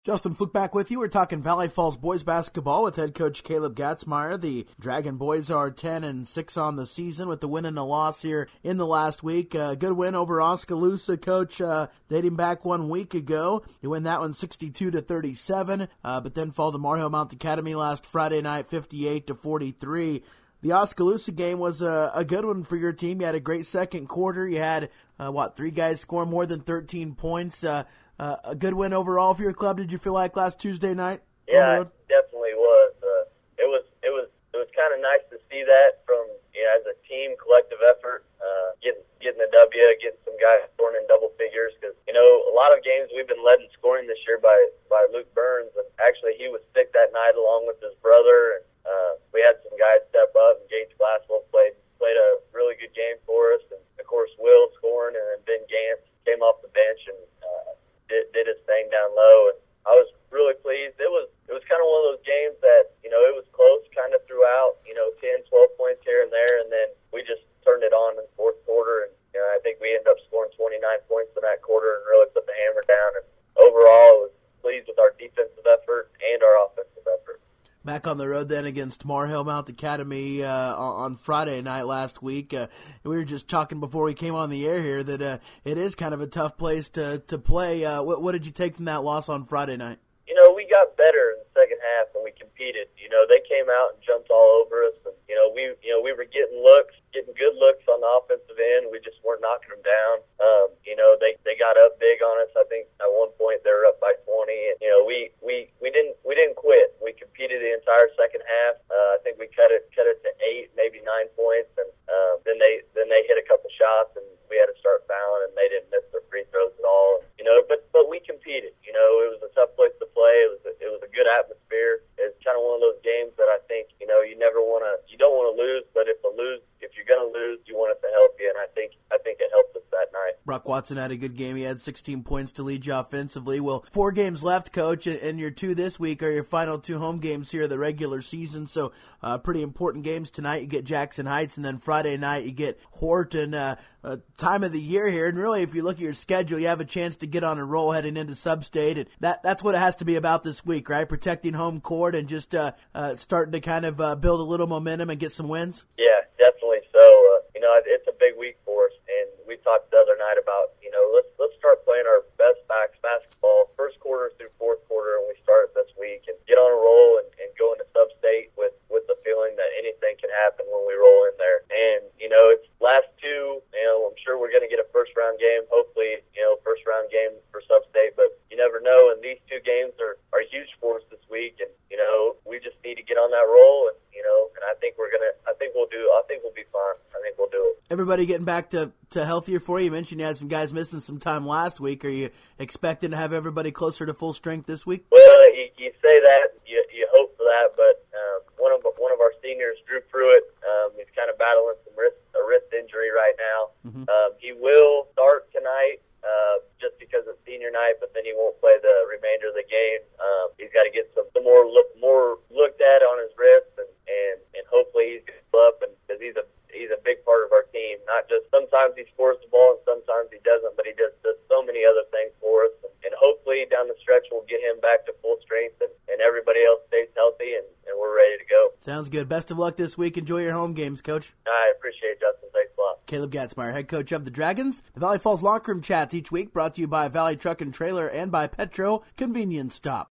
Justin Fluke back with you. We're talking Valley Falls boys basketball with head coach Caleb Gatzmeyer. The Dragon boys are 10-6 on the season with the win and the loss here in the last week. Good win over Oskaloosa, coach, dating back 1 week ago. You win that one 62-37, but then fall to Mar Hill Mount Academy last Friday night 58-43. The Oskaloosa game was a good one for your team. You had a great second quarter. You had, 3 guys score more than 13 points. A good win overall for your club. Did you feel like last Tuesday night? Yeah, it definitely was. It was kind of nice to see that from as a team, collective effort, getting a W, getting some guys scoring in double figures. Because a lot of games we've been led in scoring this year by Luke Burns, and actually he was sick that night along with his brother. And we had some guys step up, and Gage Glasswell played a really good game for us, and of course Will scoring, and then Ben Gantz came off the bench and did his thing down low, and I was really pleased. It was kind of one of those games that it was close kind of throughout, 10, 12 points here and there, and then we just turned it on in the fourth quarter, and I think we ended up scoring 29 points in that quarter and really put the hammer down. And overall, I was pleased with our defensive effort and our offensive effort. Back on the road then against Mar Hill Mount Academy on Friday night last week. We were just talking before we came on the air here that it is kind of a tough place to play. What did you take from that loss on Friday night? We got better in the second half and we competed. They came out and jumped all over us. And, we were getting good looks on the offensive end. We just weren't knocking them down. They got up big on us. I think at one point they were up by 20. And, we didn't quit. We competed the entire second half. I think we cut it to 8, maybe 9 points, and then they hit a couple shots, and we had to start fouling, and they didn't miss their free throws at all. But we competed. It was a tough place to play. It was a good atmosphere. It's kind of one of those games that I think you don't want to lose, but if you're going to lose, you want it to help you, and I think it helped us that night. Brock Watson had a good game. He had 16 points to lead you offensively. Well, 4 games left, Coach, and your 2 this week are your final 2 home games here of the regular season, so pretty important games tonight. You get Jackson Heights, and then Friday night you get Horton. Time of the year here, and really if you look at your schedule, you have a chance to get on a roll heading into Sub-State, and that's what it has to be about this week, right? Protecting home court and just starting to kind of build a little momentum and get some wins? Yeah, definitely so. It's a big week for us, and we talked the other night about, let's start playing our best basketball first quarter through fourth quarter, and we start this week and get on a roll and go into Sub-State with the feeling that anything can happen when we roll in there. And, it's last 2, I'm sure we're going to get a first-round game, hopefully, first-round game for Sub-State, but you never know, and these 2 games are huge for us this week, and, we just need to get on that roll, and, and I think we'll be fine. I think we'll do it. Everybody getting back to healthier for you? You mentioned you had some guys missing some time last week. Are you expecting to have everybody closer to full strength this week? Well, you say that, you hope for that, but one of our seniors, Drew Pruitt, he's kind of battling a wrist injury right now. Mm-hmm. He will start tonight just because it's senior night, but then he won't play the remainder of the game. He's got to get some more looked at on his wrist, and hopefully he's going to up, and because he's a big part of our team. Not just sometimes he scores the ball and sometimes he doesn't, but he does so many other things for us. And hopefully down the stretch we'll get him back to full strength, and everybody else stays healthy, and we're ready to go. Sounds good. Best of luck this week. Enjoy your home games, Coach. I appreciate it, Justin. Thanks a lot. Caleb Gatzmeyer, head coach of the Dragons. The Valley Falls Locker Room Chats each week brought to you by Valley Truck and Trailer and by Petro Convenience Stop.